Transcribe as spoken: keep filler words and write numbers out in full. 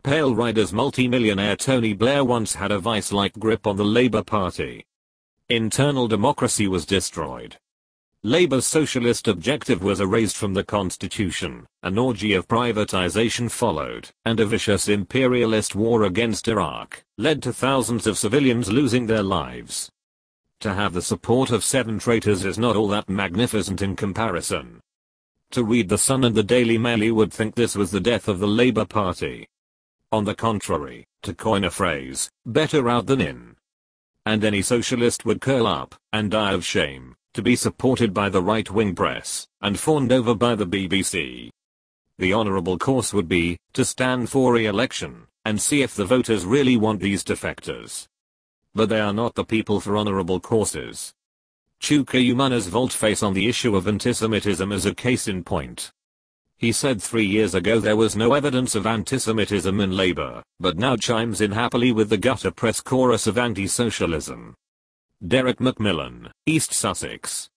Pale Riders multi-millionaire Tony Blair once had a vice-like grip on the Labour Party. Internal democracy was destroyed. Labour's socialist objective was erased from the constitution, an orgy of privatization followed, and a vicious imperialist war against Iraq led to thousands of civilians losing their lives. To have the support of seven traitors is not all that magnificent in comparison. To read The Sun and the Daily Mail you would think this was the death of the Labour Party. On the contrary, to coin a phrase, better out than in. And any socialist would curl up and die of shame to be supported by the right-wing press and fawned over by the B B C. The honourable course would be to stand for re-election and see if the voters really want these defectors. But they are not the people for honourable courses. Chuka Umunna's volte-face on the issue of antisemitism is a case in point. He said three years ago there was no evidence of antisemitism in Labour, but now chimes in happily with the gutter press chorus of anti-socialism. Derek Macmillan, East Sussex.